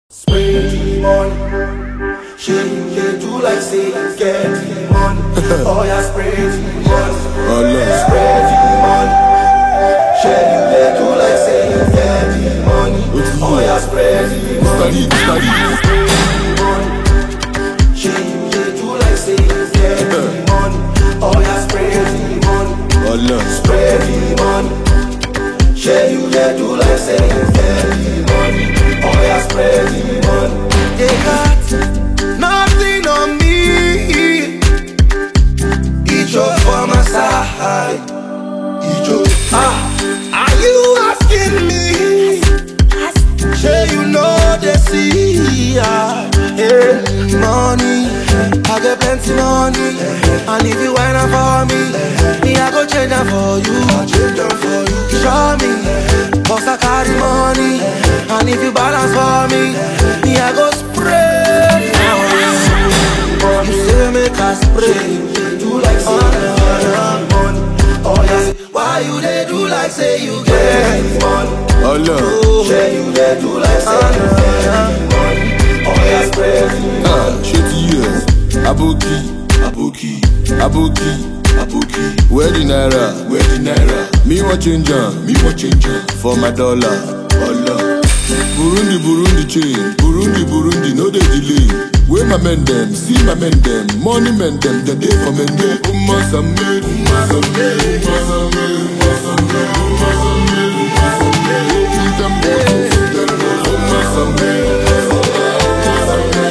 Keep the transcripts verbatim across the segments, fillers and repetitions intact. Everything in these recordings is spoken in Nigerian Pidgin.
Spray money, she you do like say you get the money. Oh yeah, spray money, spray money. She you do like say you get the money. Oh yeah, spray money, spray money. She you do like say you get the money. Oh yeah, spray money, spray money. She you do like say you get the money. Oh yeah, spread the money. They got nothing on me. Each up for my side. Each up. Ah, are you asking me? Sure you know they see. Ah, yeah. Money, I get plenty money. And if you whine up for me, me I go change them for you. I change them for you. Show me, cause I carry money. And if you balance for me, me I go spray for you. You say make I spray, do like say you get money. Oh yeah, why you they do like say you get money? Oh no, say you they do like say you get money. Oh yeah, spray. Ah, shitty years, Abuki, Abuki, Abuki, Abuki. Where the naira, where the naira? Me want change, me want change for my dollar, dollar. Burundi, Burundi change, Burundi, Burundi, no they delay. Where my men them, see my men them, money men them, the day for men them. Umasame, umasame, umasame, umasame, umasame, umasame. Eat them boys, them boys, umasame, umasame,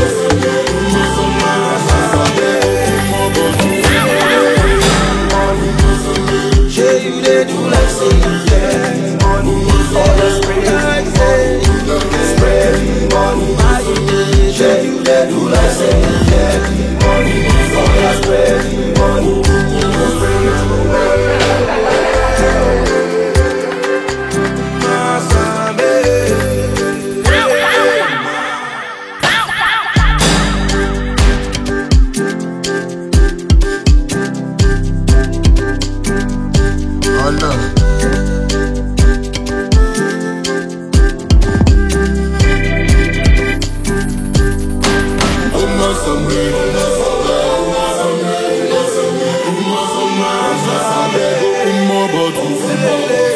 umasame. Say you they do like say you get money. All the spray like say spread money. Say you they do like say you get money. All the spread money. Oh no. Umasame, umasame, umasame, umasame, umasame.